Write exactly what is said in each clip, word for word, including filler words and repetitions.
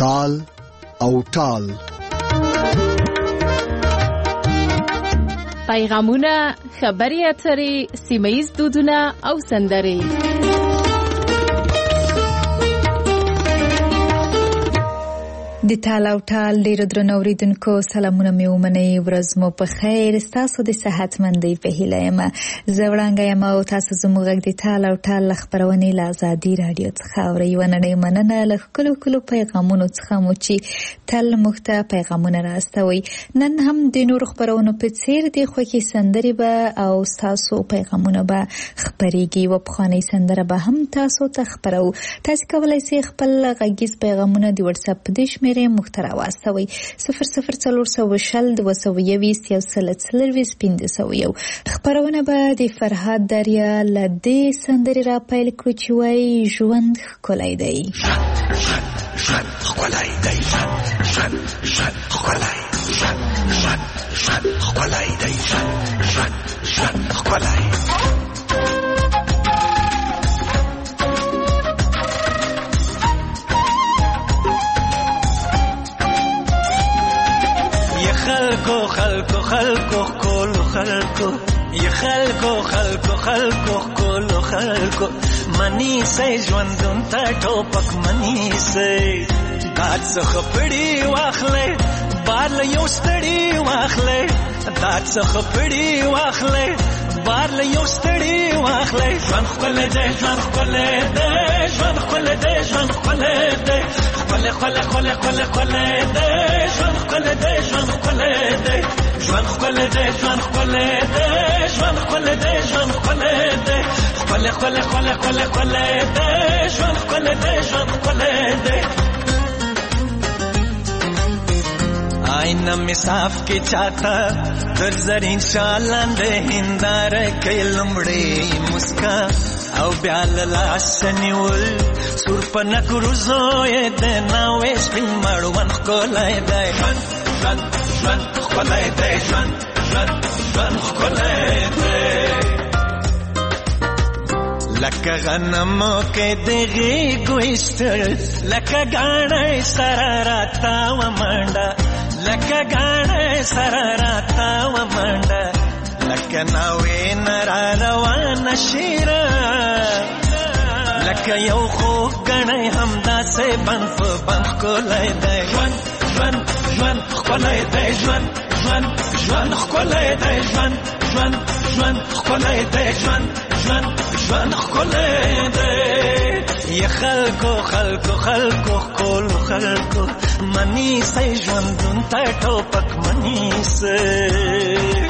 تال او ټال. پیغامونه، خبري اترې، سیمه‌ییز دودونه او سندرې. د تال او ټال ډیرو درنو اوریدونکو سلامونه مې ومنئ. ورځ مو په خیر. ستاسو د صحتمندۍ په هیله یم. زه وړانګه یم او تاسو زموږ غږ د تال او ټال خپرونې له ازادي رادیو څخه اورئ. یوه نړۍ مننه له ښکلو ښکلو پیغامونو څخه مو چې تل موږ ته پیغامونه راستوئ. نن هم د نورو خپرونو په څیر د خوښې سندرې به او ستاسو پیغامونه به خپرېږي. یوه پخوانۍ سندره به هم تاسو ته خپرو. تاسو کولی شئ خپل غږیز پیغامونه د واتساپ په دې شمېرې موږ ته راواستوئ. صفر صفر څلور سوه شل دوه سوه یویشت یو سل څلرویشت پنځه سوه یو. خپرونه به د فرهاد دریا له دې سندرې را پیل کړو چې وایي ژوند ښکلی دی. ژوند ښکلی دی. ژوند ژوند ښکلی. ژوند ژوند ژوند ښکلی دی. ژوند ژوند ژوند ښکلی. خلکو خلکو خلکو کولو خلکو ی خلکو خلکو خلکو کولو خلکو منی سي ژوندون ته ټوپک منی سي دات څخه پړی واخلې بار له یو ستړي واخلې دات څخه پړی واخلې بار له یو ستړي واخلې ژوند خپل دې ژوند خپل دې ژوند خپل دې ژوند خپل دې خپل خپل خپل خپل خپل دې ژوند خپل دې ژوند خپل دې ژوند خپل دې ژوند خپل دې ژوند خپل دې ژوند خپل دې خپل خپل خپل خپل خپل دې ژوند خپل دې ژوند خپل دې آئینه می صاف کی چاہتا در زرین شالان دے ہندار کئی لمڑی مسکا او بیال لاسنیول سور پنک روزوی دے ناویش پین مروان خکولای دے جوان جوان جوان خکولای دے جوان جوان جوان خکولای دے لکه غنمو کې دغې ګوشتل لکه ګاڼې سره راتا و منډه لکه ګاڼې سره راتا و منډه لکه ناوې نه روانه شیره لکه یو خوږ ګڼی همداسې بند په بند ښکلی دی ژوند ژوند ژوند ښکلی دی ژوند ژوند ژوند ښکلی دی ژوند ژوند ژوند ښکلی دی ژوند ژوند ژوند ښکلی دی ی خلکو خلکو خلکو ښکلو خلکو منیسئ ژوندون ته ټوپک منیسئ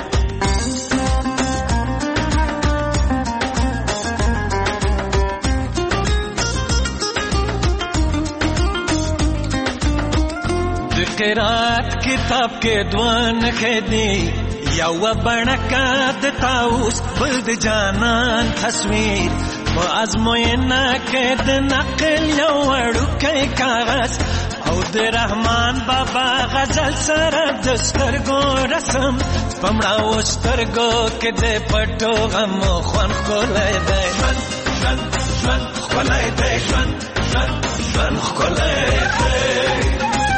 قرات کتاب کې دوان کې دی یو بڼکا د تاوس بل د جانان تصویر په ازموینه کې د نقل یو وړوکی کاغذ او د رحمان بابا غزل سره د سترګو رسم پمړاو سترګو کې د پټو غمو خوند ښکلی دی ژوند ژوند ژوند ښکلی دی ژوند ژوند ژوند ښکلی دی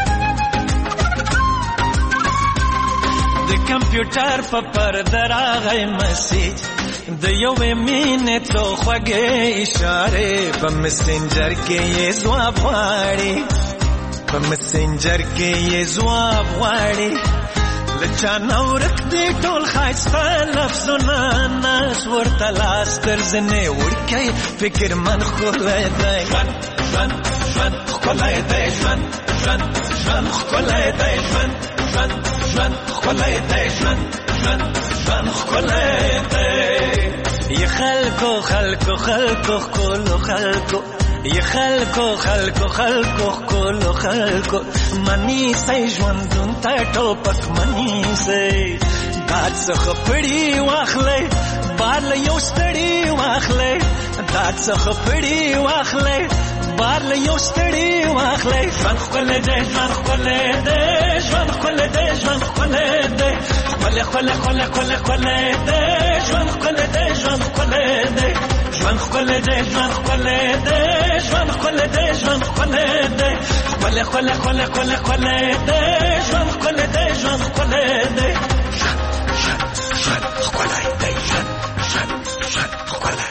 د کمپیوټر په پرده راغی مسیج د یوې مینې څو خوږې اشارې په مسنجر کې یې ځواب غواړي په مسنجر کې یې ځواب غواړي له چا نه ورک دی ټول ښایسته لفظونه ناس ورته لاس تر زنې وړکی فکرمند ښکلی دی ژوند ژوند ژوند ښکلی دی ژوند ژوند ژوند ښکلی دی ژوند ژوند ژوند ښکلی دی ژوند ژوند ژوند ښکلی دی ی خلکو خلکو خلکو ښکلو خلکو ی خلکو خلکو خلکو ښکلو خلکو منیسئ ژوندون ته ټوپک منیسئ داد څخه پړی واخلئ بار له یو ستړي واخلئ داد څخه پړی واخلئ بار له یو ستړي واخلئ ژوند ښکلی دی ژوند ښکلی دی ژوند ښکلی دی ژوند ښکلی دی ښکلی ښکلی ښکلی ښکلی ښکلی دی ژوند ښکلی دی ژوند ښکلی دی ژوند ښکلی دی ژوند ښکلی دی ژوند ښکلی دی ژوند ښکلی دی ښکلی خله خله خله خله خله ده ژوند خله ده ژوند خله ده ژوند ژوند خله ده ژوند ژوند ژوند خله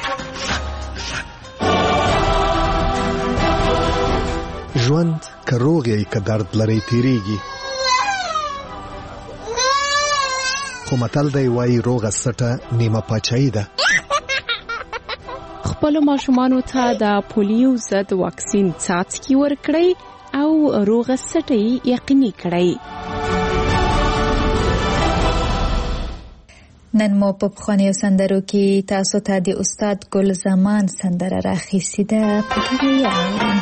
ژوند که روغ یې که درد لري تیریږي، خو متل دی وایي روغه سټه نیمه پاچاهي ده. خپلو ماشومانو ته د پولیو ضد واکسین څاڅکي ورکړئ او روغه سټه یقیني کړئ. نن مو په پخوانیو سندرو کې تاسو ته د استاد ګل زمان سندره راخیستې ده، په کې یې اورئ.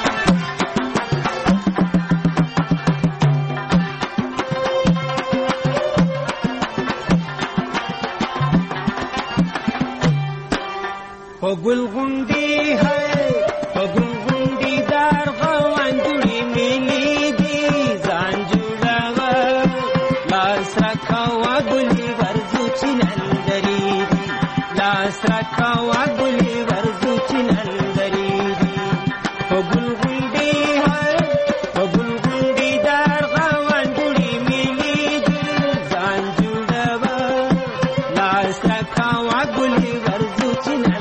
پگل غنڈی ہے پگل غنڈی دار غوان جڑی ملی دی زان جڑا لاس رکھوا گلی ورزو چنندری دی لاس رکھوا گلی ورزو چنندری دی پگل غنڈی ہے پگل غنڈی دار غوان جڑی ملی دی زان جڑا لاس رکھوا گلی ورزو چنندری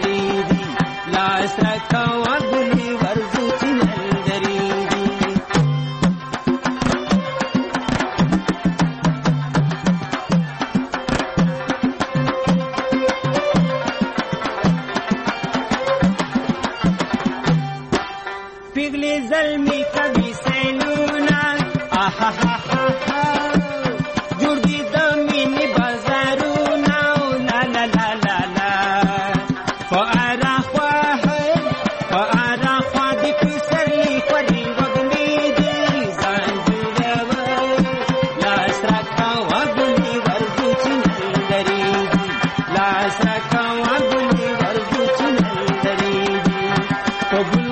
पिघले ज़ल्मी कभी सैलूना आहा हा हा हा जुर्दी दमीनी बाजारूना ला ला ला ला ला फआरा ख्वाह फआरा ख्वाह पिसरी फरी वगनी दी सांजुरवा लास रखावा गुली वर्जू चिंदरी लास रखावा गुली वर्जू चिंदरी कबूल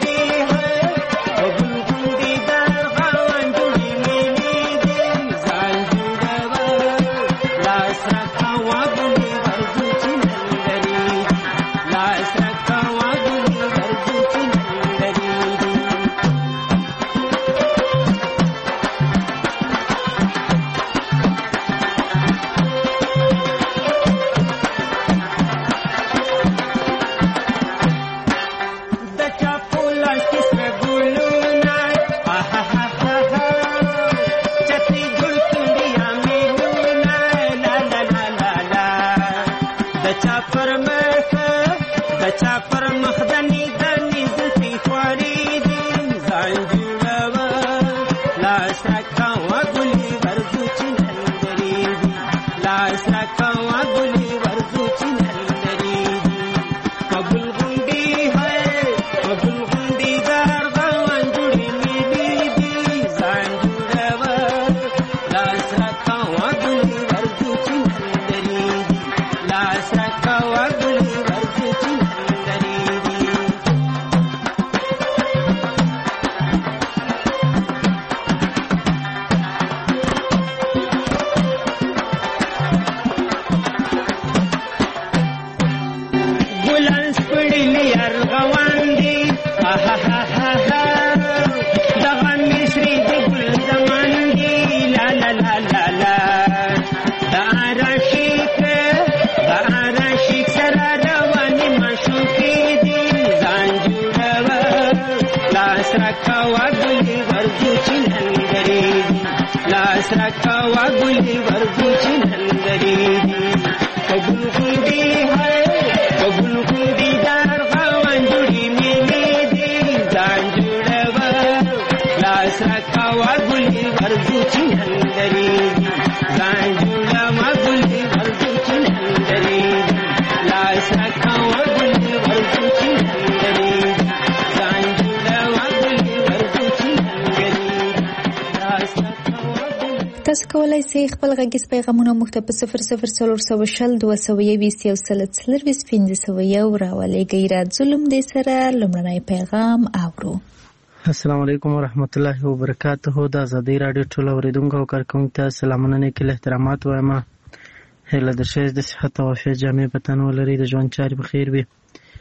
تاسو کولای شئ خپل غږیز پیغامونه موږ ته په صفر صفر څلور سوه شل دوه سوه یویشت یو سل څلرویشت پنځه سوه یو راولېږئ. راځو لومړی سره لومړنی پیغام اورو. السلام علیکم ورحمت الله وبرکاته. د ازادۍ راډیو ټول اوریدونکو او کارکوونکو ته سلامونه نیکې احترامات وایم. هیله د ښه د صحت او عافیت جامې په تن ولري، د ژوند چارې بخیر وي.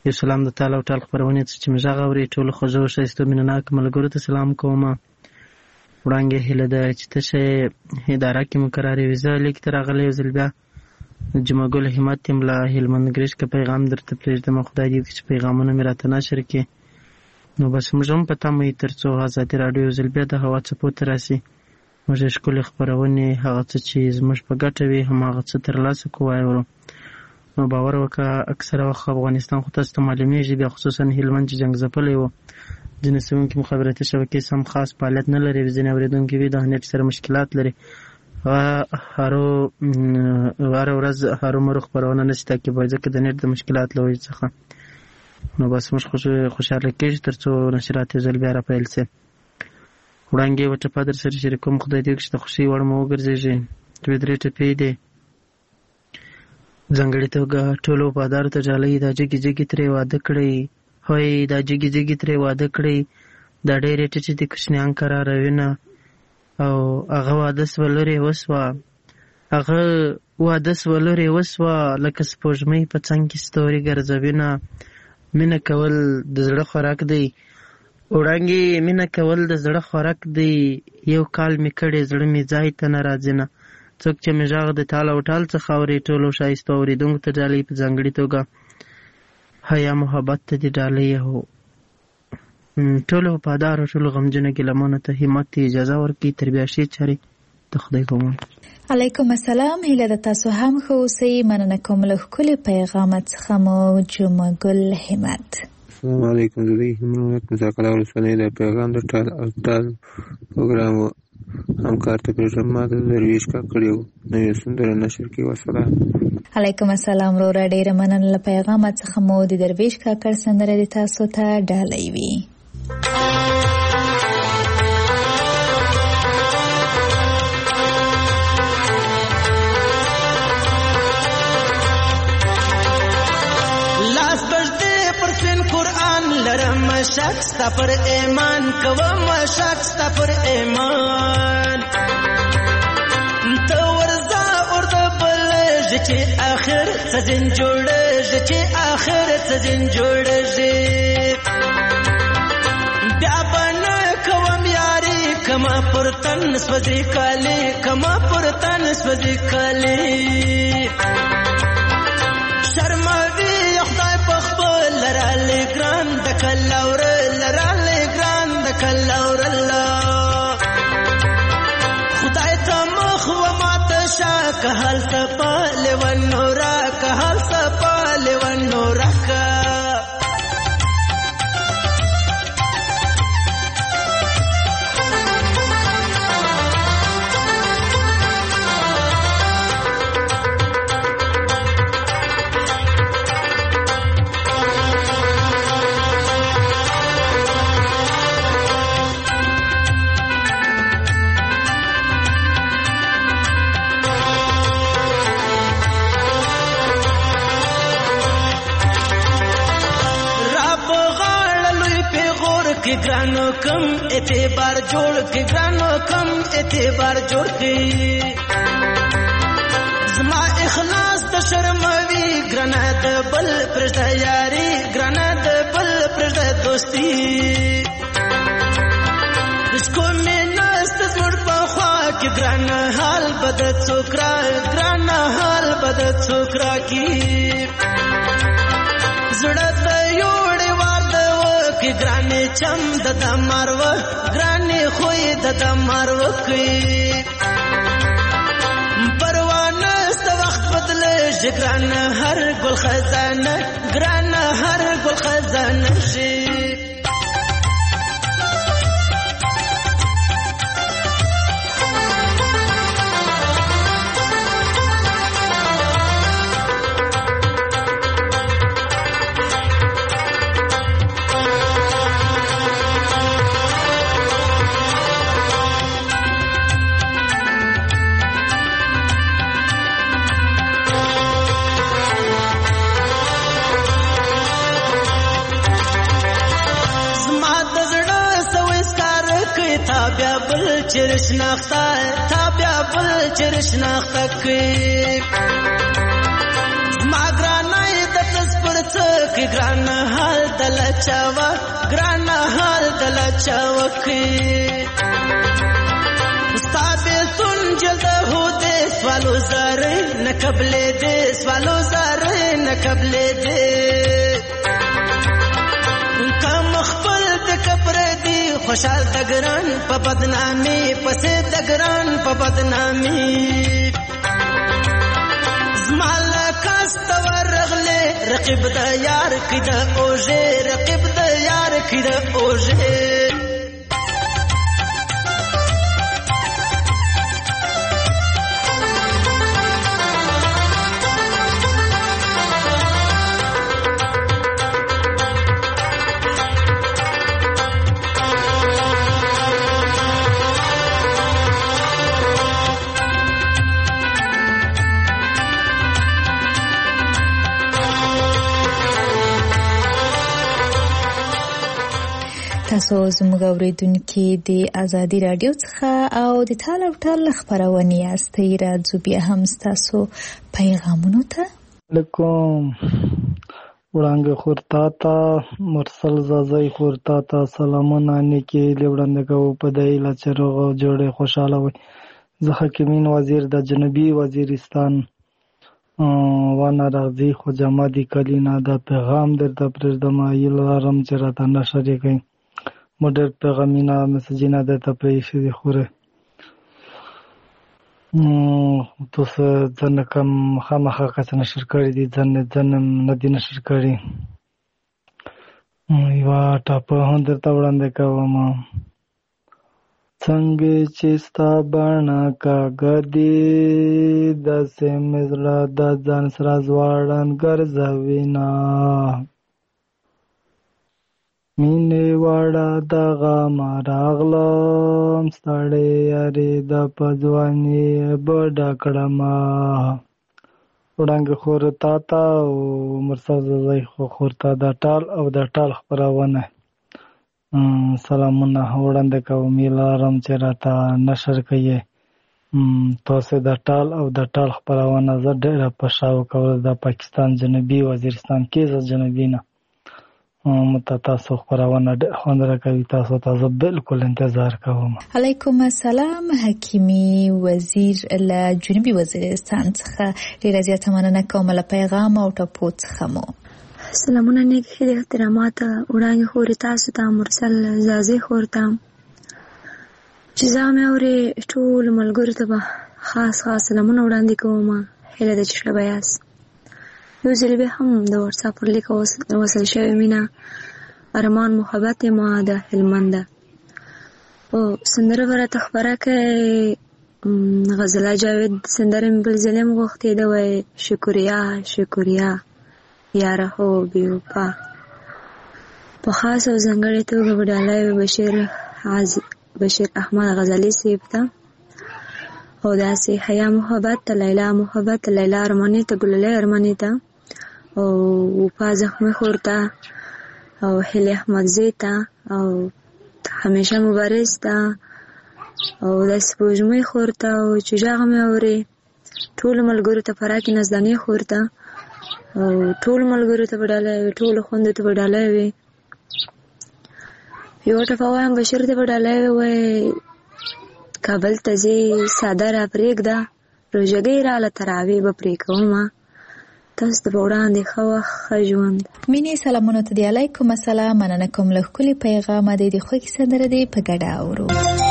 یو سلام د تعالی او ټال خبرونه چې موږ غوړي ټول خوځو شایسته مینناک ملګرو ته سلام کوم. وړاندې هله د چې تشه اداره کې مقرره ویزه لیک تر غلې وزل بیا جمعه ګل همت ملا هلمند ګریش کا پیغام درته پرېږدم. خدای دې چې پیغامونه مې راته نشر کړي. نو بس موږ هم پته مې ترڅو آزادي رادیو وزل بیا د هوا څپو ته راسي موږ ښکلې خبرونه هغه څه چې زموږ په ګټه وي هماغه څه ترلاسه کوو. نو باور وکړه اکثره وخت افغانستان خو تاسو ته معلومیږي بیا خصوصا هلمند چې جنګ ځپلی و ځینې سیمو کې مخابراتي شبکې سم خاص فعالیت نه لري ځینې اورېدونکي وي د نېټ سره مشکلات لري هرو هره ورځ هرومرو خپرونه نشي تعقیبوي ځکه د نېټ د مشکلات له وجې څخه. نو بس موږ خوشحاله کېږو تر څو نشرات یې ځل بیا راپیل سي. وړاندې یوه ټپه در سره شریکوم. خدای دې وکړي چې د خوښۍ وړ مو وګرځېږي. دوې درې ټپې دي. ځانګړې توګه ټولو وفادارو ته ډالۍ دا جګې جګې ترې واده کړئ هوی دا جګې جګې ترې واده کړئ دا ډېرې ټیټې دي کوچنیان قراروینه او هغه واده سوه لرې وسوه هغه واده سوه لرې وسوه لکه سپوږمۍ په څنګ کې ستوري ګرځوینه. مینه کول د زړه خوراک دی وړانګې مینه کول د زړه خوراک دی یو کال مې کړی زړه مې ځای ته نه راځي نه. څوک چې مې غږ د ټال او ټال څخه اوري ټولو ښایسته اورېدونکو ته ډالۍ په ځانګړې توګه حیا محبت ته دې ډالۍ هو ټولو وفادارو ټولو غمجنو ګیلمانو ته همت اجازه ورکړي تر بیا ښې چارې د خدای په امان. علیکم السلام. هیله د تاسو هم ښه اوسئ. مننه کوم له ښکلي پیغامات څخه مو جمعه ګل همت. السلام علیکم. زه د همت مذاکره ولسوالۍ د پیغام د ټال او ټال پروګرام همکار ته پرېږدم. ما د درویش کاکړ یو نوې سندره نشر کړې. وسلام. علیکم السلام. وروره ډېره مننه له پیغامات څخه مو د درویش کاکړ سندره د تاسو ته ډالۍ وي. لرم شک ستا پر ایمان کوم شک ستا پر ایمان ته ورځه ورته بلږي چې آخر څه دین جوړېږي چې آخر څه دین جوړېږي بیا به نه کوم یاري کما پر تن سوځي کالي کما پر تن سوځي کالي شرموي خدای په خپل لرالی ګران د کلاور لرالی ګران د کلاور الله خدای ته مخ و ماته شا که حال سپال و نورا که حال سپال و نورا که कि ग्रानो कम एतबार जोड़ के ग्रानो कम एतबार जोड़ के زما اخلاص د شرموي ګرانه د بل پرځه یاري ګرانه د بل پرځه دوستي اسکو مې نست زړه په خوا کې ګرانه حال بد څوکرا ګرانه حال بد څوکرا کی زړه ته یوړې واده کې ګرانه چم د دمارو ګرانه خوې د دمارو کوي ګرانه هر ګل خزانه ګرانه هر ګل خزانه شي چرش ناختا تا بیا بل چرش ناختا کی ما ګرانای د تس پر څ کی ګران حال دل چاوا ګران حال دل چاوکي مستابل تون جلد هوته سوالو زره نه قبلې دې سوالو زره نه قبلې دې کم خپل د کبر دی خوشحال دګران په بدنامي پسې دګران په بدنامي زمال کاست ورغله رقیب د یار کده اوجه رقیب د یار کده اوجه تاسو زموږ اوریدونکي د ازادي رادیو څخه او د ټال او ټال خبرونه یاستئ. راځو بیا هم تاسو پیغامونو ته. علیکم وړانګه خورتا تا مرسل زازای خورتا تا سلامونه نیکی لوړنده کو په دایله چروغ جوړه خوشاله وي. زه حکیمین وزیر د جنوبي وزیرستان وانا راځي خو جمادي کلینا د پیغام درته پرېږدم ایلارم چې راته نشر کوي مډر پیغامینا مسجینا درته پرېښي دي خوره تاسو ځنه کم خامخا کس نشر کړی دي ځنه ځنه نه دي نشر کړی یوا ټاپه هم درته وړاندې کوم څنګه چې ستا بڼه کاږه دي داسې مې زړه د ځان سره ځواړن ګرځوینه مینې واړه دغه ما راغلم ستړی یارې د په ځواني بډه کړمه وړانګې خور تا ته او مرسل زازی خور ته د ټال او د ټال خپرونه سلامونه وړاندې کوم ایلارم چې راته نشر کوي تاسو د ټال او د ټال خپرونه زه ډېره په شاو کول د پاکستان جنوبي وزیرستان کې ز جنوبي نه مت تاسو خبرونه خوند راکوي تاسو ته بالکل انتظار کوم. علیکم السلام حکیمی وزیر له جنوبي وزیرستان څخه ډیره زیاته مننه کوم له پیغام او ټاپو څخه مو. سلامونه نیک خیر احترامات وړاندې خوري تاسو ته مرسل زازي خورته چې زامه اوري ټول ملګرو ته خاص خاص سلامونه وړاندې کوم هله د چشله بیاس یو ځل به هم د واتساپ پر لیک وصل شوی مینا ارمان محبت ما ده هلمند او سندره ورته خبره کوي غزله جاوید سندره بل ظلم غوښتي دا وای شکریا شکریا یاره هو بیوپا په خاص او ځانګړې توګه وډالای بشیر عزیز بشیر احمد غزالی سیب ته او داسې حیا محبت لیلا محبت لیلا ارمانی ته ګلله ارمانی ته او وپا زخمی خورتا او هلی احمد زیتا او همیشه مبارز تا او داسې پوجمه خورتا او چجاغ می اوري ټول ملګرو ته فراکی نزدانی خورتا او ټول ملګرو ته وډالای ټول خوند ته وډالای وي یو ټفاوام بشیر ته وډالای وي کابل ته زی ساده را پرېږده روژګۍ راله تراوی به پرې کومه تاسو ته به وړاندې ښه وخت ښه ژوند. مینې سلامونه ته دی. علیکم السلام مننه کوم له ښکلي پیغامه دی د خوږې سندره دی په ګډه اورو.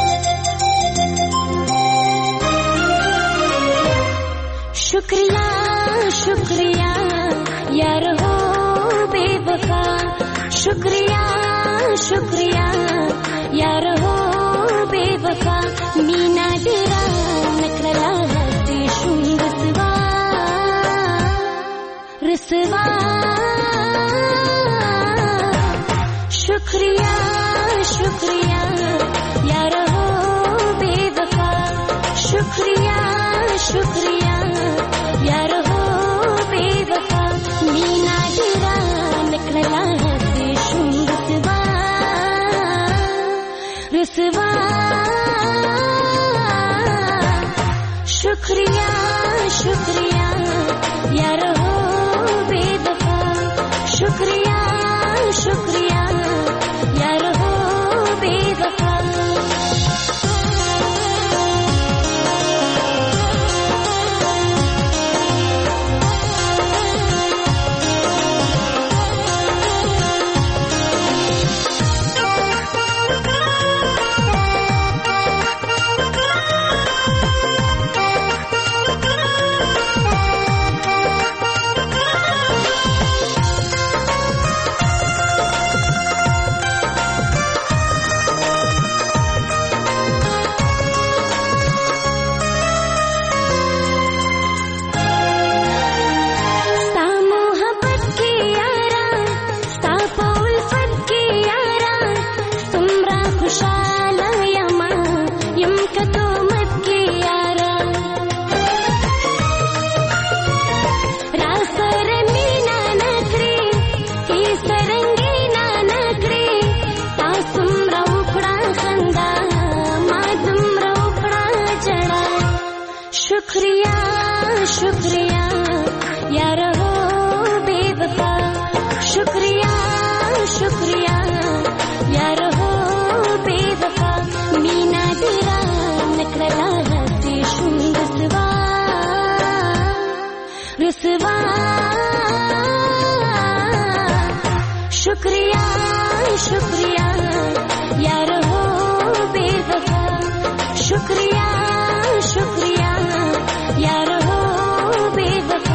شکریہ شکریہ یار ہو بے وفا شکریہ شکریہ یار ہو بے وفا مینا ډیرا نکړلا دې شوم رسوا رسوا شکریہ شکریہ یار ہو بے وفا شکریہ شکریہ یار ہو بے وفا مینا ډیرا نکړلا دې شوم رسوا رسوا شکریہ شکریہ یار ہو بے وفا شکریہ शुक्रिया शुक्रिया यार हो बेवफा शुक्रिया शुक्रिया यार हो बेवफा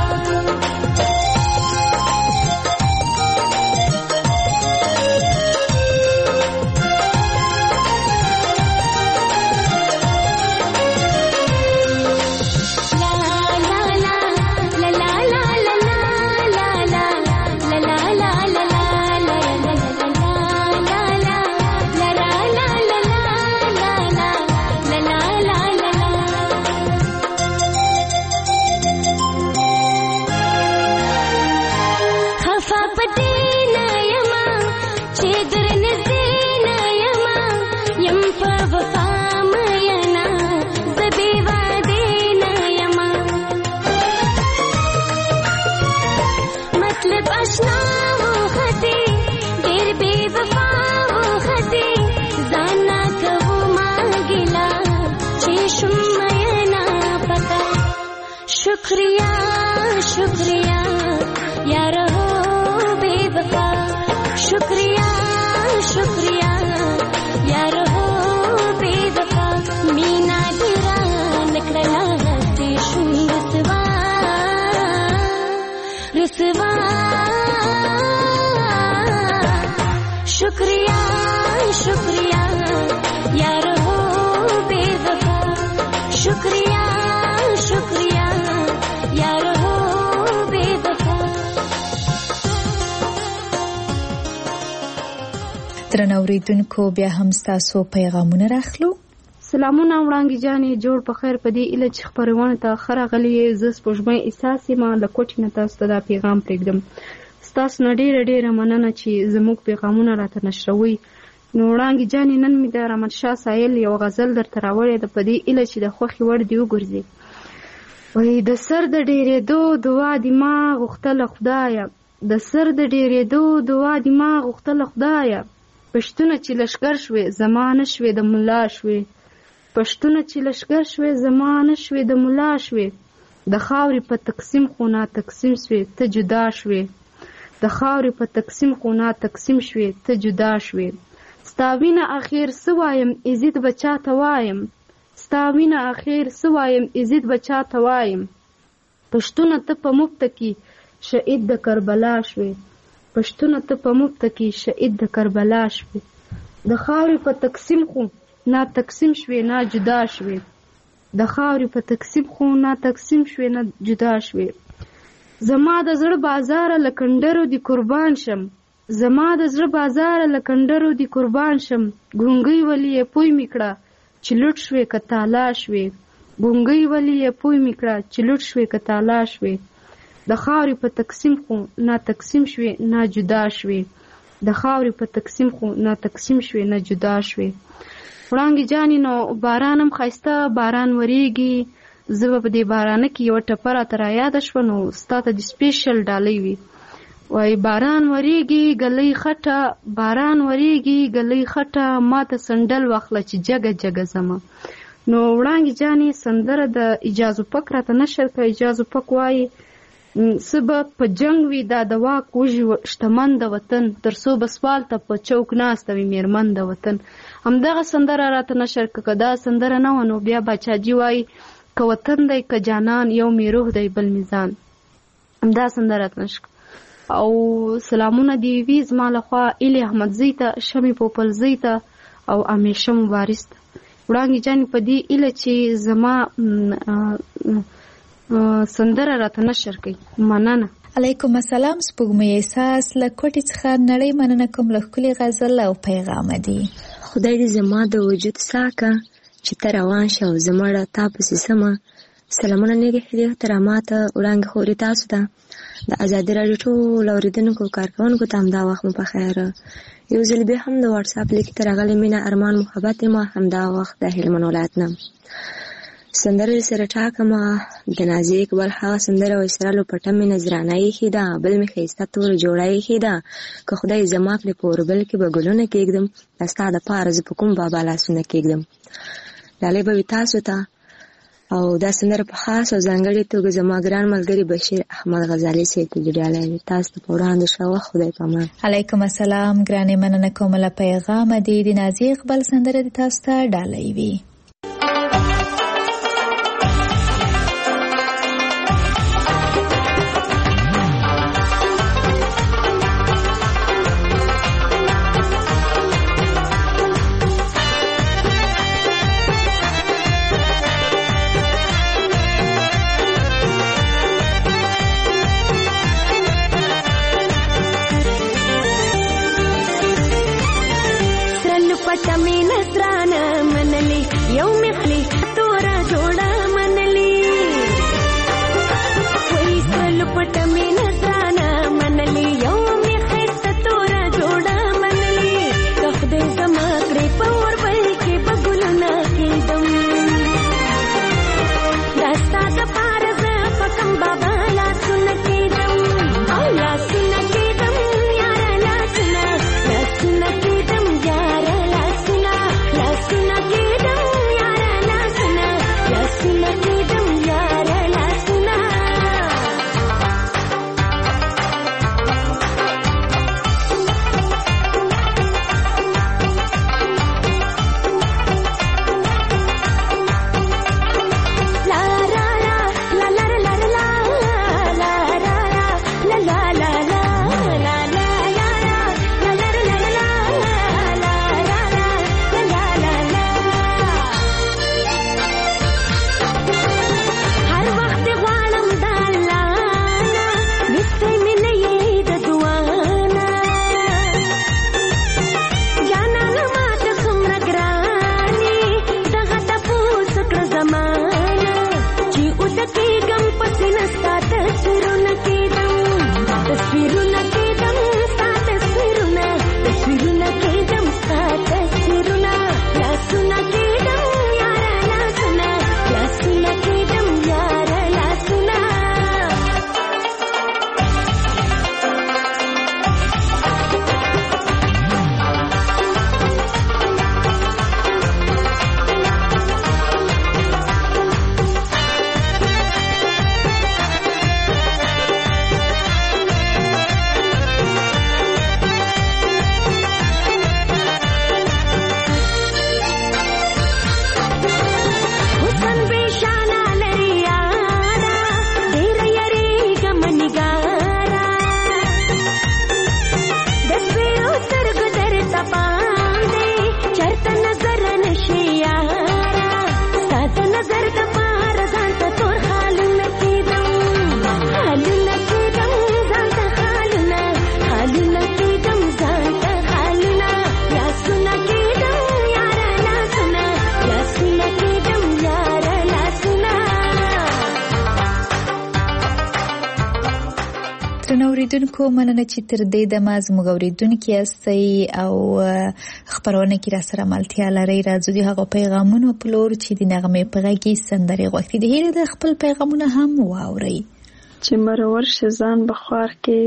शुक्रिया शुक्रिया यार हो बेवफा शुक्रिया शुक्रिया यार हो बेवफा मीना दिरा नकड़ला हते शुंगसवा रुसवा शुक्रिया शुक्रिया यार हो बेवफा शुक्रिया शुक्रिया यार हो बेवफा درنو اوریدونکو بیا هم ستاسو پیغامونه راخلو. سلامونه وړاندې جانې جوړ په خیر په دې اله چې خبرونه ته خره غلې ز سپوږمۍ احساس ما د کوټې نه تاسو ته دا پیغام پرېږدم. ستاسو نه ډېره ډېره مننه چې زموږ پیغامونه راته نشروي. نو وړاندې جانې نن مې د رحمت شاه سایل یو غزل درته راوړې ده په دې اله چې د خوښې وړ دې وګرځي. وای د سر د ډېرېدو دعا دې ما غوښتله خدایه د سر د ډېرېدو دعا دې ما غوښتله خدایه پښتونه چې لشکر شوې زما نه شوې د ملا شوې پښتونه چې لشکر شوې زما نه شوې د ملا شوې د خاورې په تقسیم خو نا تقسیم شوې ته جدا شوې د خاورې په تقسیم خو نا تقسیم شوې ته جدا شوې ستا وینه اخیر څه وایم عزت به چاته وایم ستا وینه اخیر څه وایم عزت به چاته وایم پښتونه ته په مفته کې شهید د کربلا شوې پښتونه ته په مفته کې شهید د کربلا شوې د خاورې په تقسیم خو نا تقسیم شوې نا جدا شوې د خاورې په تقسیم خو نا تقسیم شوې نا جدا شوې زما د زړه بازار لکندرو دی قربان شم زما د زړه بازار لکندرو دی قربان شم ګونګي ولی پوی میکړه چې لټ شوې کتالا شوې ګونګي ولی پوی میکړه چې لټ شوې کتالا شوې د خاورې په تقسیم خو نا تقسیم شوې نا جدا شوې د خاورې په تقسیم خو نا تقسیم شوې نا جدا شوې وړانګې جانې نو باران هم ښایسته باران وریږي زه به په دې بارانه کې یوه ټپه راته رایاده شوه نو ستا ته د سپیشل ډالۍ وي وای باران وریږي ګلۍ خټه باران وریږي ګلۍ خټه ماته سندل واخله چې جګه جګه زما نو وړانګې جانې سندره د اجازو پک راته نشر که اجازو پک وایي څه به په جنګ وي دا د واک وژي شتمن د وطن تر څو به سوال ته په چوک ناسته وي میرمن د وطن همدغه سندره راته نشر که که دا سندره نه وه نو بیا باچاجي وایي که وطن دی که جانان یو می روح دی بل میزان همدا سندره راته نشر او سلامونه دی وي زما لخوا ایلي احمدزۍ ته شمې پوپلزۍ ته او امیشه مبارز ته وړانګې جانې په دې ایله چې زما سندره راته نشر کوي مننه علیکم السلام سپوږمۍ احساس له کوټې څخه نړۍ مننه کوم له ښکلي غزل او پیغام دی خدای دې زما د وجود ساکه چې ته روان شه او زما له تا پسې سمه سلامونه نیک هدیه احترامات وړاندې خورې تاسو ته د ازادي راډیو ټول اورېدونکو کارکوونکو ته همدا وخت مو په خیر یو ځل بیا هم د واتساپ لیک ته راغلی مینه ارمان محبت ما همدا وخت د هلمند ولایت نه سندره سره ټاکمه د نازي اقبال هغه سندره وایسره لوپټه مې نظرانه ایښې ده بل مې ښایسته تور جوړه ایښې ده که خدای زما پرې په اوربل کې به ګلونه کېږدم د ستا دپاره زه په کوم بابا لاسونه کېږدم ډالۍ به وي تاسو ته او دا سندره په خاص او ځانګړې توګه زما ګران ملګري بشیر احمد غزالي صاحب ته ډالۍ تاسو ته په وړاندې شوه. خدای پامان. علیکم السلام ګرانې، مننه کوم له پیغام دې د نازي اقبال سندره د تاسو ته ډالۍ وي. اوریدونکو مننه چې تر دې دمه زموږ اوریدونکي یاستئ او خبرونه کې را سره ملتیا لرئ. راځو د هغو پیغامونو په لور چې د نغمې په غږ کې سندرې غوښتي دي. هیله ده خپل پیغامونه هم واورئ. چې مرور شزان بخوار کې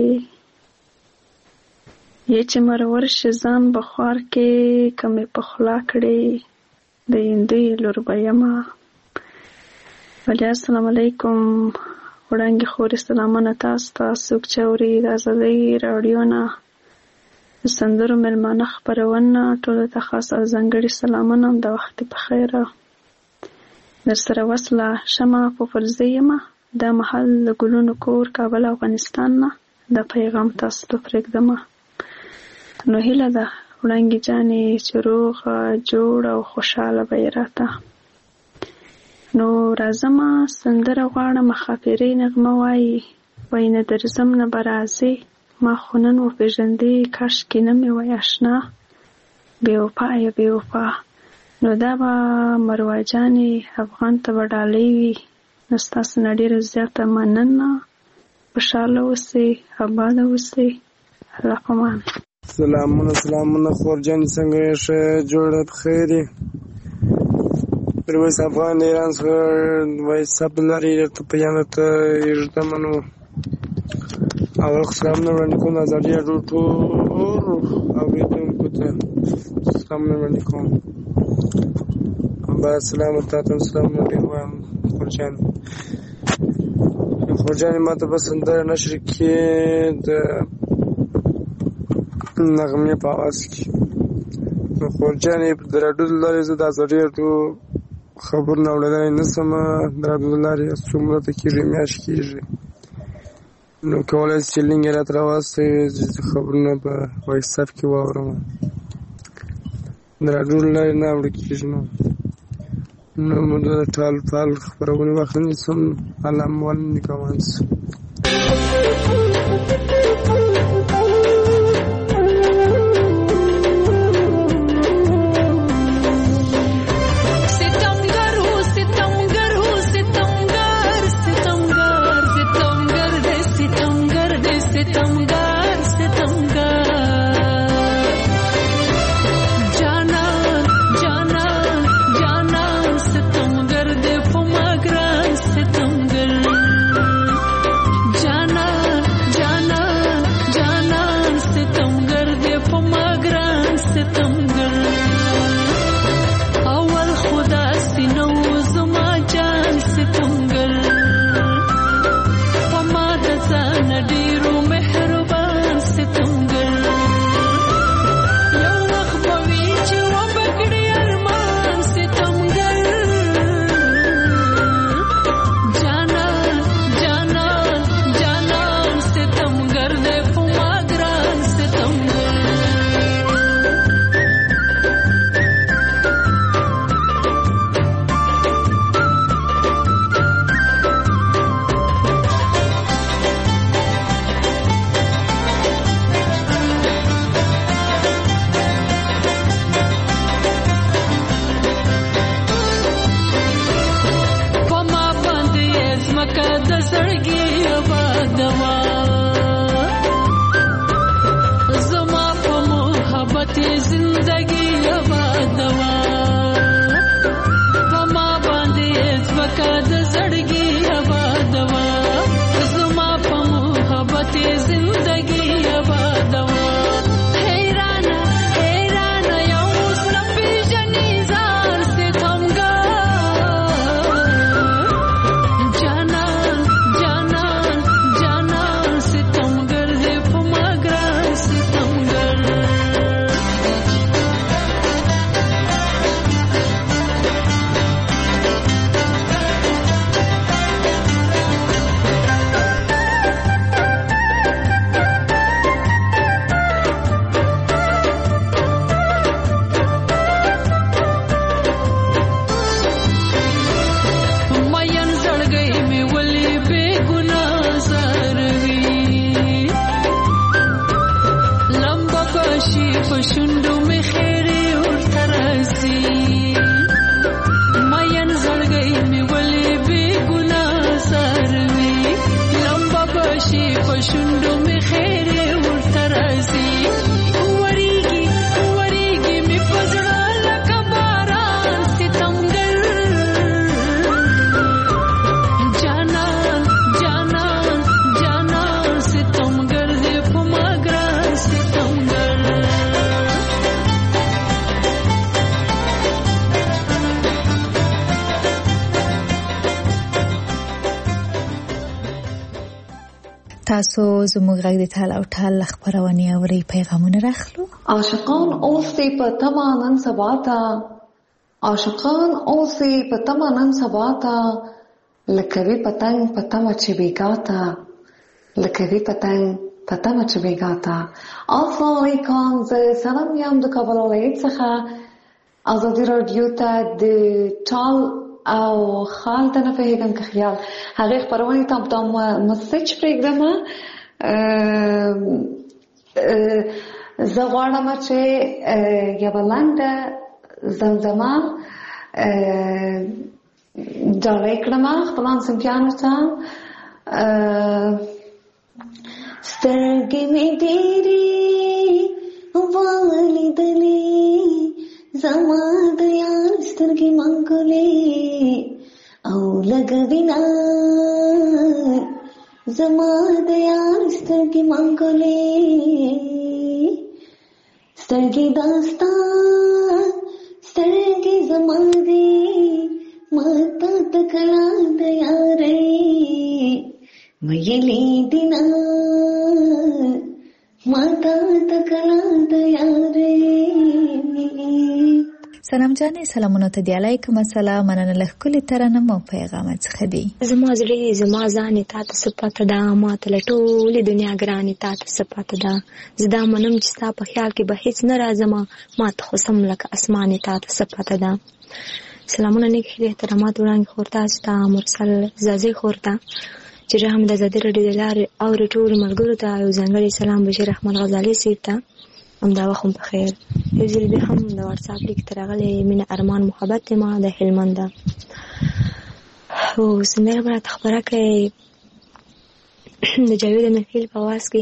یې چې مرور شزان بخوار کې کمې پخلا کړې د هندوی لور به یمه. ولی السلام علیکم وړانګې خورې سلامونه تاسو ته څوک چې اوري د ازادۍ راډیو نه د سندرو مېلمانه خپرونه ټولو ته خاص او ځانګړي سلامونه د وخت په خیر در سره وصله شمه په فرضه یمه. دا محل د ګلونو کور کابل افغانستان نه دا پیغام تاسو ته پرېږدمه. نو هیله ده وړانګې جانې چې روغ جوړ او خوشحاله به یې راته. نو راځمه سندره غواړم خاپیرۍ نغمه وایي وایي نه درځم نه به راځې ما خو نن وپېژندې کاشکې نه مې وای اشنا بې وفا یا بې وفا. نو دا به مروه جانې افغان ته به ډالۍ وي. نو ستاسو نه ډېره زیاته مننه. خوشحاله اوسئ اباده اوسئ. الله پامان. سلامونه سلامونه خور جان څنګه یې ښه جوړه بخیر یې. میرویس افغان د ایران څخه وایس عبداللاري درته پیغام درته ږدم. نو اول خو سلامونه وړاندې کوم د ازادي راډیو ټول اورېدونکو ته سلامونه وړاندې کوم. باید سلام ورته ته سلامونه ډېر وایم خورجان خورجان ما ته به سندره نشر کې د نغمې په اواز کې نو خورجان د راډیو له لارې زه د ازادي راډیو خبرونه اورېدلی نه شم د راډیو له لارې څومره ته کېږي میاشت کېږي نو کولی شې چې لینک یې راته راواستوې خبرونه په وایساپ کې واورم د راډیو له لارې نه اورې کېږي نو نو موږ د ټال ټال خپرونې وخت نیسم الله مول نکوان شو تاسو زموږ غږ د ټال او ټال خبرونه اوري پیغامونه راخلو عاشقان اوسې په تمه نن سبا ته عاشقان اوسې په تمه نن سبا ته لکه وی پتنګ په تمه چې بیګا ته لکه وی پتنګ په تمه چې بیګا ته السلام علیکم زه سلام یم د کابل ولایت څخه ازادي رادیو ته د ټال او خال ته نه فهمیدم که خیال هغه خبرونه تام تام مسج پرېږدم زه غواړم چې یوه لنډه زمزمه ډالۍ کړم خپلو همصنفیانو ته سترګې مې ډېرې ولیدلې زما د یار سترګې منګولې او لګوینا زما د یار سترګې منګولې سترګې داستا سترګې زما دې माता तकला दयारे मयली दिना माता तकला दयारे. سلام جانې سلامونه ته دی علیکم السلام مننه له ښکلي ترنم او پیغام څخه دی. زما زړه زما ځانې تا ته څه پته ده ما ته له ټولې دنیا ګرانې تا ته څه پته ده زه دا منم چې ستا په خیال کې به هېڅ نه راځمه ما ته خو سم لکه اسمانې تا ته څه پته ده. سلامونه نیک هیلې احترامات وړاندې خور تاسو ته مرسل زازۍ خور ته چې رحم د ازادي راډیو د لارې اورې ټولو ملګرو ته یو ځانګړی سلام بشیر احمد غزالي صاحب ته همدا وخت هم په خیر. یو ځل بیا هم د واتساپ لیک ته راغلی مینه ارمان محبت دی ما د هلمند ده. اوس مهربانه راته خبره کړئ د جاوید محفل په اواز کې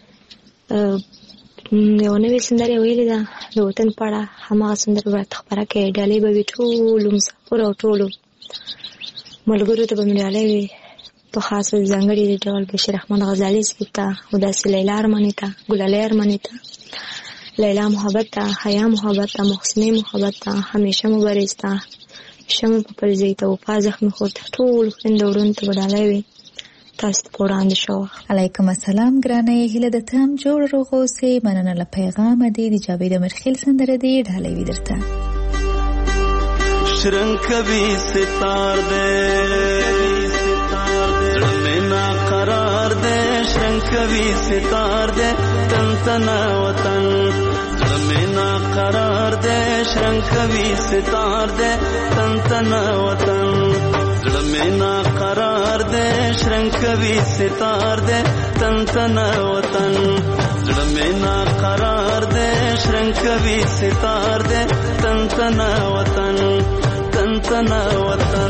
یوه نوې سندره یې ویلې ده د وطن په اړه هماغه سندره به راته خپره کړئ. ډالۍ به وي ټولو مسافرو او ټولو ملګرو ته به مې ډالۍ وي په خاص ځانګړي ډول بشیر احمد غزالي صاحب ته او داسې لیلا ارمنې ته ګلالۍ ارمنې ته لیلا محبت ته حیا محبت ته محسنې محبت ته همیشه مبارز ته شمع په پرزۍ ته وفا زخمي خور ته ټولو خویندو وروڼو ته به ډالۍ وي تاسو ته په وړاندې شوه. علیکم السلام ګرانې هیله ده ته هم جوړ روغ اوسې. مننه له پیغامه دی د جاوید مرخیل سندره دی ډالۍ وي درته. شرنګ کوي ستار دې زړه مې ناقرار دې شرنګ کوي ستار دې تن تنا وطن زړه مې ناقرار دې شرنګ کوي ستار دې تن تنا وطن زړه مې ناقرار دې شرنګ کوي ستار دې تن تنا وطن زړه مې ناقرار دې شرنګ کوي ستار دې تن تنا وطن تن تنا وطن.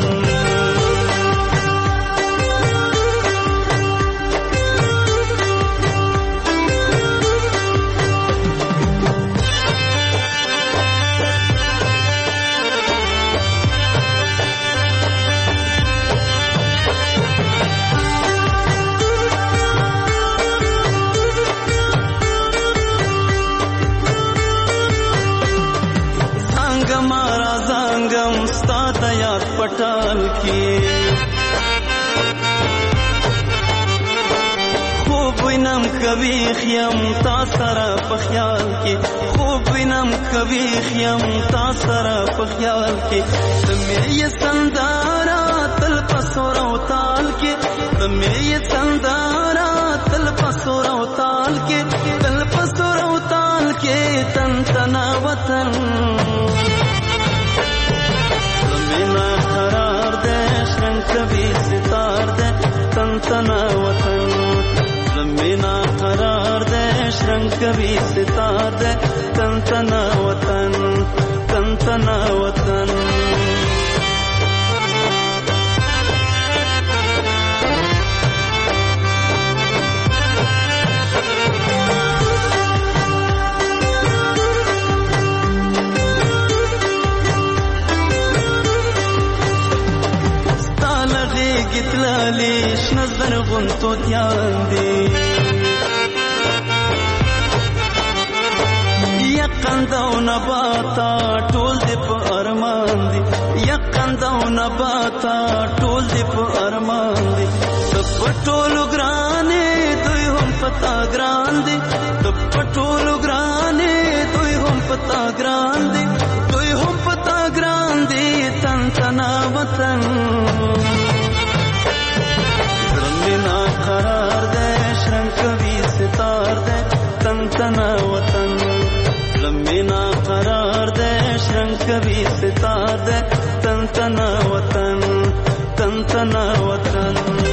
پټال کې خوب وینم کوي خیم تا سره په خیال کې خوب وینم کوي خیم تا سره په خیال کې تمې یې سندارا تل پسور او تال کې تمې یې سندارا تل پسور او تال کې تل پسور او تال کې تن تنا وطن کوي ستار دې تن تنا وطن زمینا قرار دې شرنګ کوي ستار دې تن تنا وطن تن تنا وطن. گتلالی شنزر غنتو دیان دی یقندو نباتا ټول دی په ارمان دی یقندو نباتا ټول دی په ارمان دی د پټولو ګرانې دوی هم پتا ګران دی د پټولو ګرانې دوی هم پتا ګران دی دوی هم پتا ګران دی تن تنا وطن زمینا قرار دے شرنگ کوي ستار دے تن تنا وطن زمینا قرار دے شرنگ کوي ستار دے تن تنا وطن تن تنا وطن.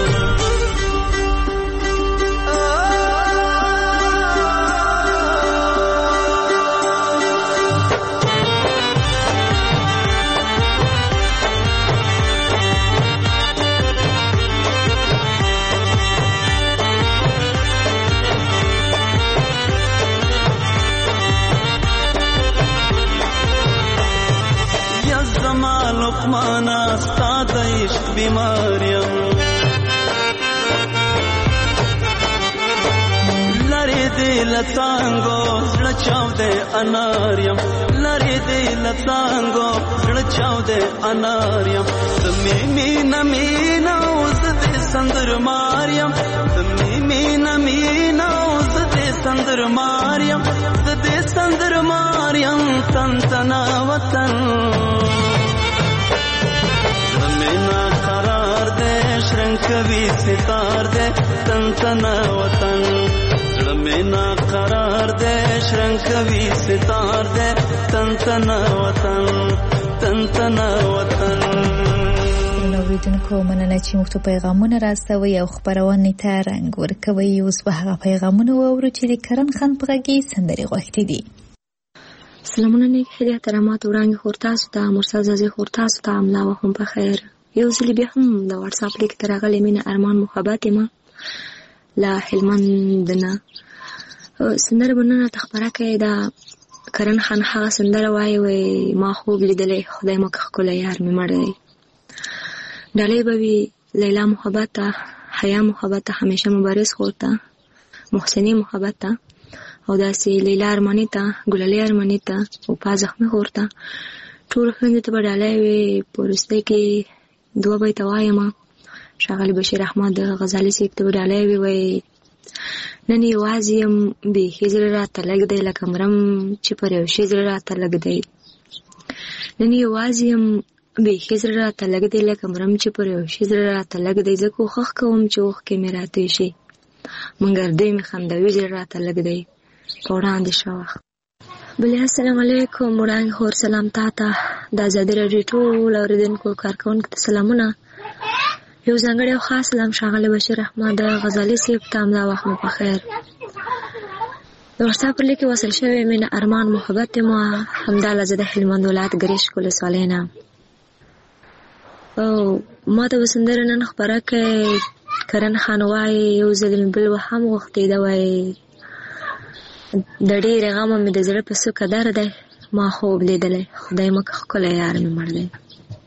لقمانا ستا د عشق بیماریم لرې دې لڅانګو زړه چاو دې اناریم لری دې لڅانګو زړه چاو دې اناریم تمې مینا مینا اوس دې سندر ماریم تمې مینا مینا اوس دې سندر ماریم دې سندر ماریم تن تنا وطن مینا قرار دې شرنګ کوي ستار دې تن تنا وطن مینا قرار دے شرنگ کوي ستار دے تن تنا وطن تن تنا وطن. نوریدونکو مننه چې موږ ته پیغامونه راستوي او خبرونه ته رنګ ورکوي. اوس به هغه پیغامونه واورو چې د کرن خان په غږی سندري غوښتي دي. سلامونه نیک هدیه ترامات وړاندې خور تاسو ته مرسل زازي خور تاسو ته املا وهم په خیر. یو ځل بیا هم د واتس اپ لیک تر غلې مینه ارمان محبت ما لا هلمندنا سندره بنونه تخبره کوي دا کرن خان هغه سندره وایي وای ما خوب لیدلې خدای مکه خپل یار مې مړ دی ډالۍ به وي لیلا محبت ته حیا محبت ته همیشه مبارز خورته محسنی محبت ته او داسې لیلا ارمانی ته ګلالي ارمانی ته او پا زخمي خورته ټول خویندو ته به ډالۍ وي په وروستۍ کې دوه بیته وایم ښاغلي بشیر احمد غزالي صاحب ته به ډالۍ وي وایي نن یوازې یم بیخي زړه راته لږ دی لکه مرم چې پر یو شي زړه راته لږ دی نن یوازې یم بیخي زړه راته لږ دی لکه مرم چې پر یو شي زړه راته لږ دی زه کوښښ کوم چې اوښکې مې راتوی شي مګر دوی مې خندوي زړه راته لږ دی په وړاندې شه وخت. بلې السلام علیکم وړاندې خور سلام تا ته د ازادي راډیو ټول اورېدونکو کارکوونکو ته سلامونه. یو ځانګړی او خاص سلام ښاغلی بشیر احمد غزالي صاحب ته املا وخت مو په خیر. د وټساپ پر لیک وصل شوی مینه ارمان محبت ما همداله زه د هلمند ولایت ګریشک ولسوالۍ نه او ما ته به سندره نن خپره کړې کرن خان وایي یو ځل مې بل وهم غوښتېده وایي د ډېرې غمه مې د زړه په څوکه در دی ما خوب لیدلی خدای مکه ښکلی یار مې مړ دی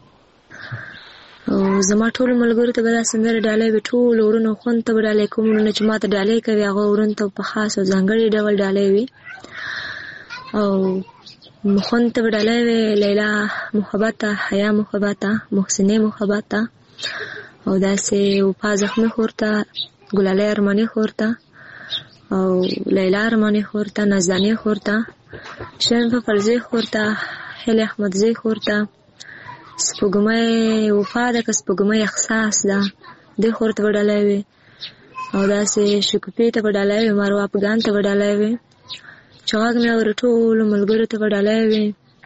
او زما ټولو ملګرو ته به دا سندره ډالۍ وي ټولو وروڼو خوند ته به ډالۍ کوم وروڼه چې ما ته ډالۍ کوي هغه وروڼو ته په خاص او ځانګړي ډول ډالۍ وي او خوند ته به ډالۍ وي لیلا محبت ته حیا محبت ته محسنې محبت ته او داسې وپا زخمي خور ته ګلالۍ ارماني خور ته او لیلا ارماني خور ته نازدانې خور ته شریفه فرزي خور ته هیلې احمدزۍ خور ته سپوږمۍ وفا ده که سپوږمۍ احساس ده دې خور ته به ډالۍ وي او داسې شکوفي ته به ډالۍ وي مروه افغان ته به ډالۍ وي چې غږ مې اوري ټولو ملګرو ته به ډالۍ وي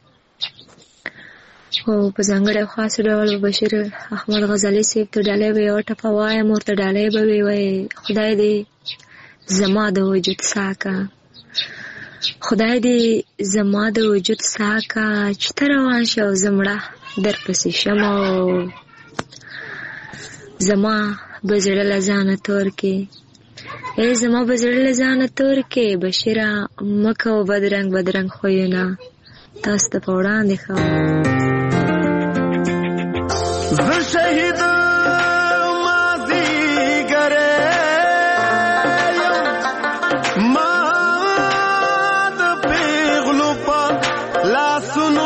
او په ځانګړي او خاص ډول به بشیر احمد غزالي صاحب ته ډالۍ وي یوه ټپه وایم ورته ډالۍ به وي وایي خدای دې زما د وجود ساکه خدای دې زما د وجود ساکه چې ته روان شې او زه مړه در پسې شم او زما به زړه له ځانه تور کې ای زما به زړه له ځانه تور کې بشیره مه کوه بدرنګ بدرنګ خویونه تاسو ته په وړاندې ښه زه شهید مازدیګری یم ما د پیغلو په لاسونو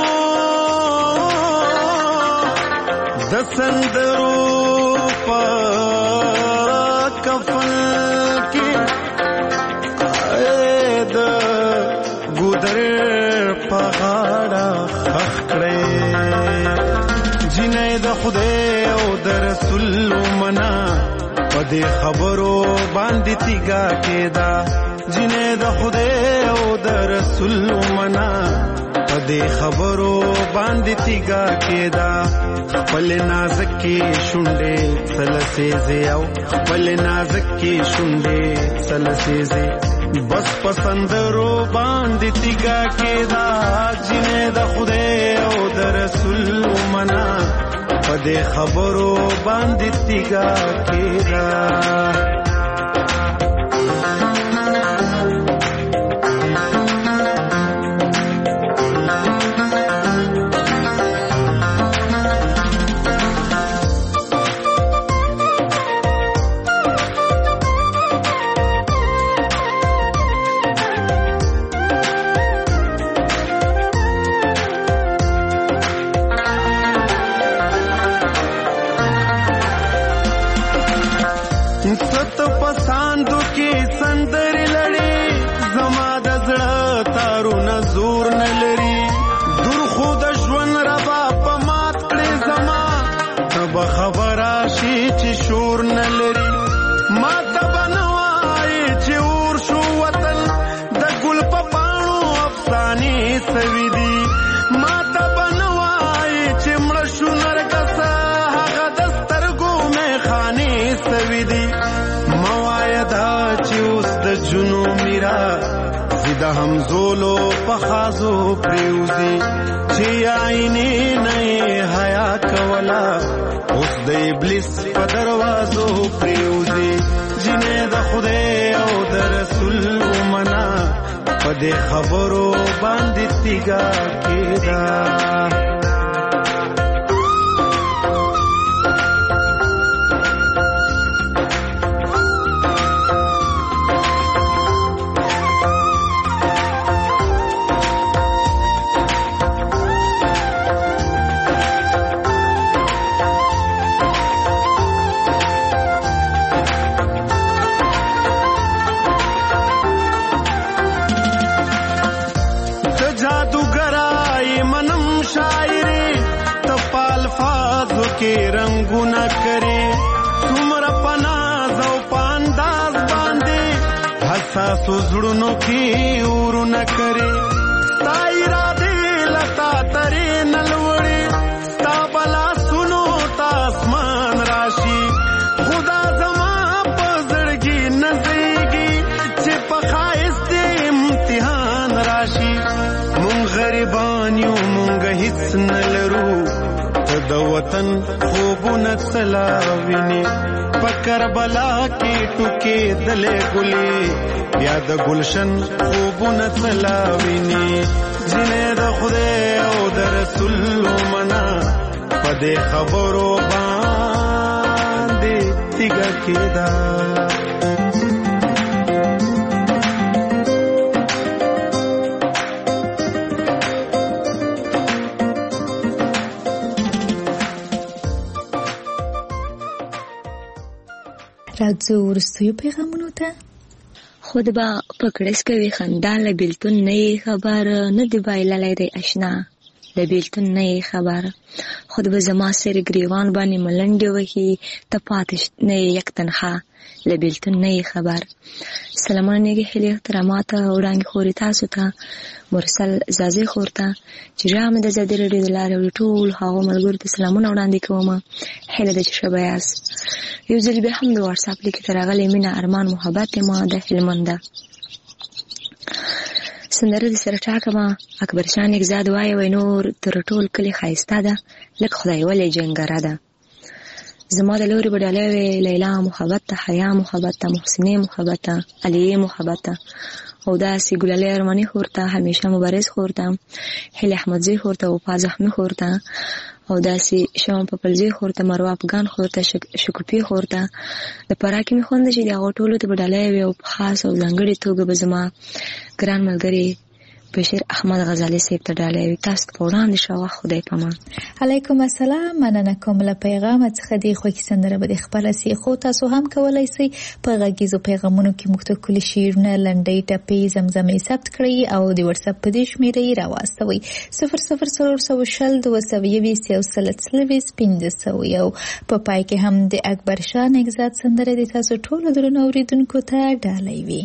د سندرو په کفن کې د ګودر په غاړه خښ کړې جنې د خدای او د رسول منا په دې خبرو باندې تیګا کېدا جنې د خدای او د رسول منا په دې خبرو باندې تیګا کېدا خپل نازکې شونډې سلسېزې او خپل نازکې شونډې سلسېزې بس پسندرو باندې تیګا کېدا جنې د خدای او د رسول منا په دې خبرو باندې تیګا کېدا په خازو پریوزي چې عینې نه حیا کولا اوس د ابلیس په دروازو پریوزي جنې د خدای او د رسول ومنا په دې خبرو باندې تیګا کېدا کې رنگونه کرے څومره پناز او پانداز باندې حساس زړونو کې ورونه کرے ستا اراده لتا ترې نلوړې ستا بلا سنو تا اسمان راشي خدا زما په زړګي نزيږي چې په خایست امتحان راشي مونږ غریبان یو مونږ هیڅ نه لرو د وطن خوبونه سلاویني په کربلا کې ټوکې دلې ګلې بیا د گلشن خوبونه سلاویني جنې د خدای او د رسول منا په دې خبرو باندې تیګه کېدا راځو ورستیو پیغامونو ته. خود با پکړس کوي خندان له بیلتون نه خبر نه دی بایللای دی آشنا له بیلتون نه خبر خود به زما سر گریوان باندې ملنډي وهي ته پاتش نه یک تنها له بیلتون نه خبر سلامونه کې هلي احترامات وړاندې خوري تاسو ته مرسل زازي خورته چې رام د زدر لري د لارې ټول هغه ملګرو ته سلامونه وړاندې کوم هله د شبياس یو ځل به هم د واتس اپ لیک ترغلې مینا ارمان محبت ما د هلمنده سندره د سره ټاکه ما اکبر شان اگزاد وای وای نور تر ټول کلی خایسته ده لکه خدای ولې جنګره ده زما د لوري بډاله لیلا محبت ته حیا محبت ته محسنه محبت ته علی محبت ته او دا سی ګلالي ارمانی خورته همیشه مبارز خورته هل احمدزی خورته او پاز احمد خورته او دا سی شوم په پلزی خورته مروه افغان خورته شکرپی خورته د پراکې می خوند چې دا غټولو ته بډاله وي او خاص او ځانګړي توګه به زما ګران ملګری بشیر احمد غزالی صاحب ته ډالۍ تاسو په وړاندې شو خدای پامان. علیکم السلام مننه کوم له پیغام څخه دی خو کې سندره به خپل سی خو تاسو هم کولای شئ په غږیزو پیغامونو کې مختلف کلی شیرونه لنډۍ ټپې زمزمې ثبت کړئ او د واتس اپ په دې شمیرې راوستوي صفر صفر صفر شل دوه سوه بیست یو سل څلوېښت پنځه سوه او په پای کې هم د اکبر شاه نگزاد سندره د تاسو ټولو درنو اوریدونکو ته ډالۍ وي.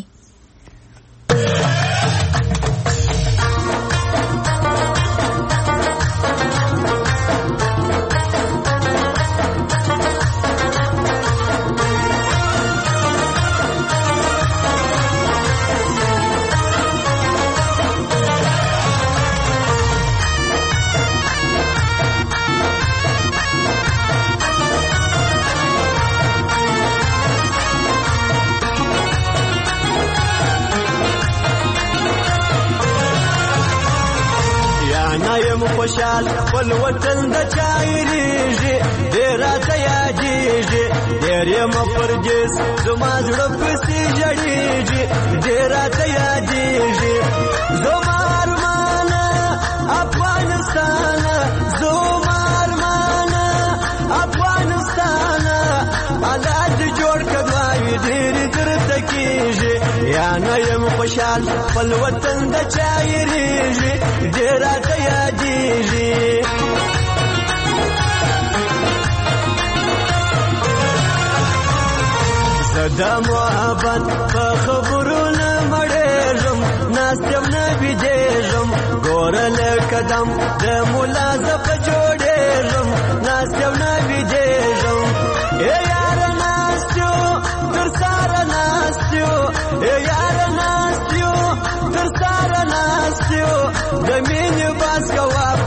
خوشال ول وطن د چایریږي ډیر تیاجیږي ډیر یم پرجس زما زړه پسې جړیږي ډیر تیاجیږي زما ارمان افغانستان زما ارمان افغانستان حالات جوړ کړای ډیر درته کیږي یا نه یم خوشال ول وطن د چایریږي ډیر تیاجیږي زدا محبت په خبرونه مړېږم ناستم نه بيدېږم ګورل قدم د ملازف جوړېږم ناستم نه بيدېږم اے یار ناستو تر سره ناستو اے یار ناستو تر سره ناستو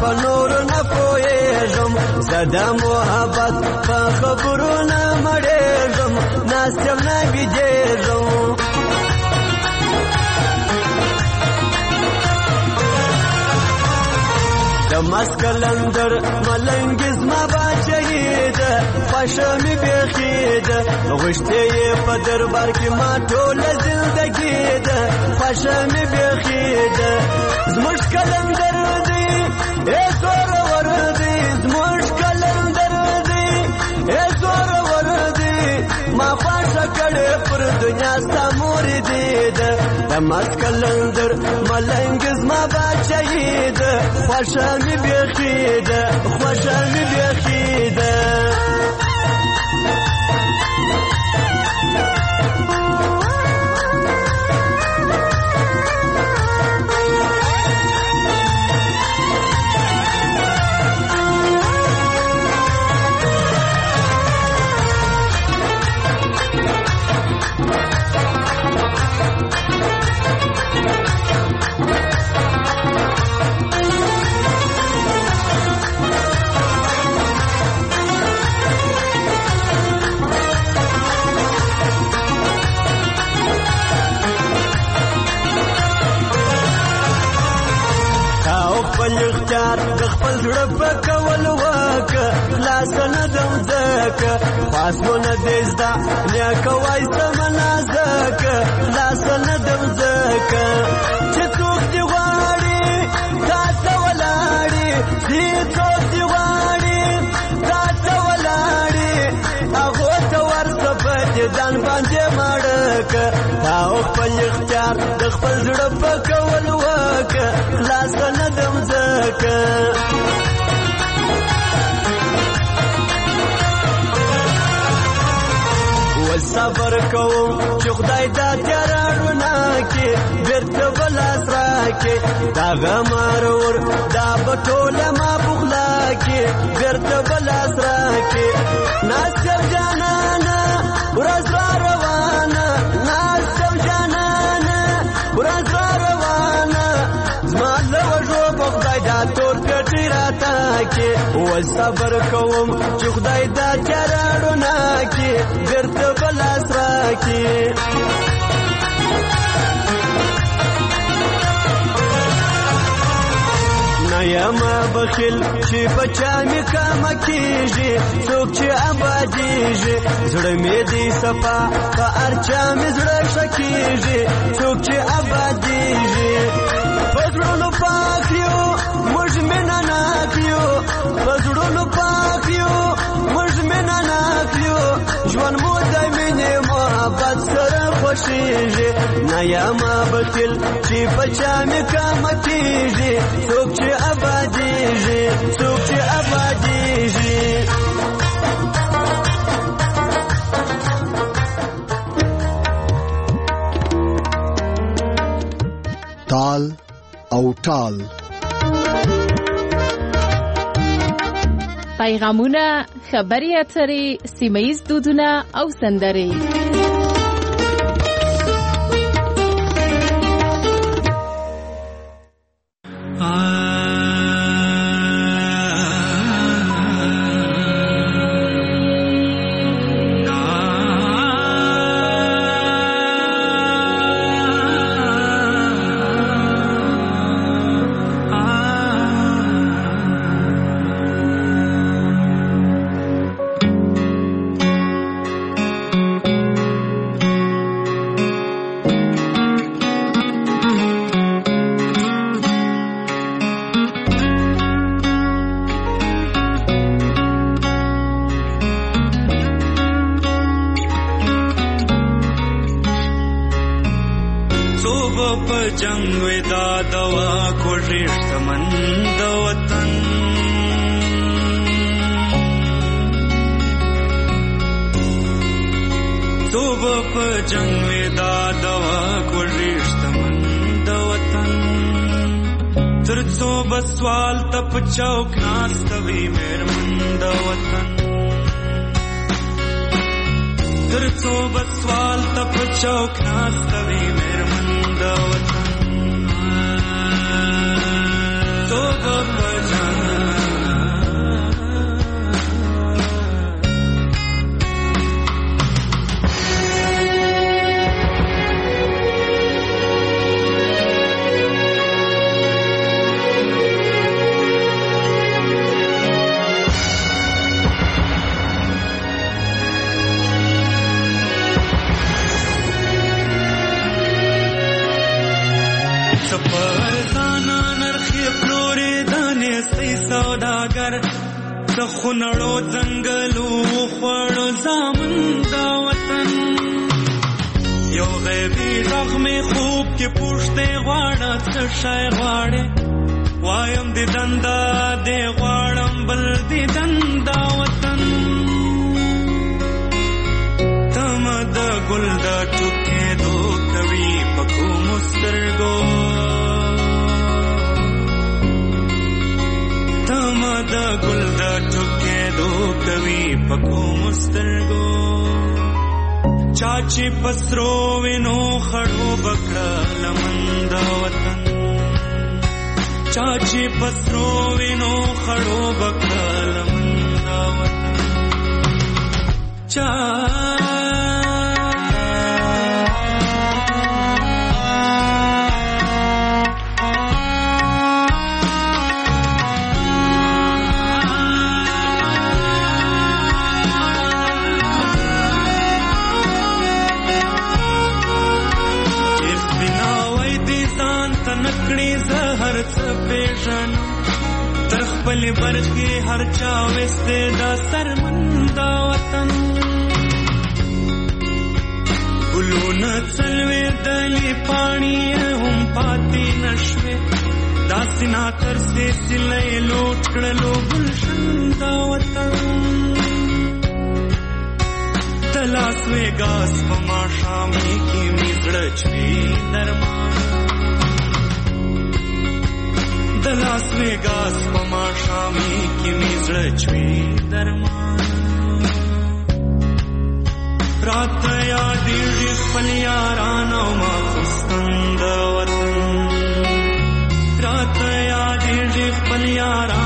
په نور نه پوهېږم زه د محبت په خبرو نه مړېږم ناست یم نه بېدېږم د مسکلندر ملنګ زما باچهي ده خوښه مې بیخي ده غوښتې یې په دربار کې ما ټوله زندګي ده خوښه مې بیخي ده زموږ کلندر دی ای زورور دی زموږ کلندر دی ای زورور دی ما خوښه کړې پر دنیا ستا مورې دی ده د مسکلندر ملنګ زما باچهي ده خوښه مې بیخي ده خوښه مې بیخي ده د خپل زړه په کول وکه خلاصه نه دم ځکه خواستونه دې زده نیکه وایسته منازکه خلاصه نه دم ځکه چې څوک دې غواړي تا ته ولاړي دې څوک دې غواړي تا ته ولاړي هغو ته ورته په دې ځان باندې ماړکه تا خپل اختیار د خپل زړه په کول وکه خلاصه نه دم ځکه صبر کوم چې خدای دا تیاره رڼا کې بېرته به لاس راکړي دا غمارور دا به ټوله ما پخلا کې بېرته به لاس راکړي ناست یم جانانه ورځ را روانه ناست یم جانانه ورځ را روانه زما له وږو به خدای دا تور پېټۍ راته و صبر کوم چې خدای دا تیاره رڼا کې بېرته به لاس راکړي نه یم بخیل چې په چا مې کمه کېږي څوک چې ابادېږي زړه مې دی صفا په هر چا مې زړه ښه کېږي څوک چې ابادېږي په زړونو پاک یو موږ مینه ناک یو په زړونو پاک یو موږ مینه ناک یو ژوند مو د مینې محبت سره خوښېږي نه یم بخیل چې په چا مې کمه کېږي څوک چې ابادېږي څوک چې ابادېږي تال او ټال پیغامونه خبري اترې سیمه‌ییز دودونه او سندرې चौक नास्तवी मेरमन द वतन तर सोबत सवाल तप चौक नास्तवी मेरमन द वतन सोबत जंग ښایستی سوداګر د خونړو ځنګلو خوړو زامن دا وطن یو غیبي زخمې خوب کې پوښتې غواړه څه شی غواړې وایم د دندا دې غواړم بل د دندا وطن تمه د ګل د ټوکېدو کوي په کومو سترګو تمه د ګل د ټوکېدو کوي په کومو سترګو چا چې پسرو وینو خړو بکړه لمن د وطن چا چې پسرو وینو خړو بکړه لمن د وطن چا تر خپل برخې هر چا وسته دا سرمندا وطن ګلونه څلوي دلی پانی هم پاتې نشوي دا سینا تر سه سلې لوټ کړلو ګلشن دا وطن تلاس وګاس په ما شامې کې میزړه چي درمان د لاس وګاس په ما شامې کې میزړه چوي درمان رات یادېږي خپل یاران او ماخستن د وطن رات یادېږي خپل یاران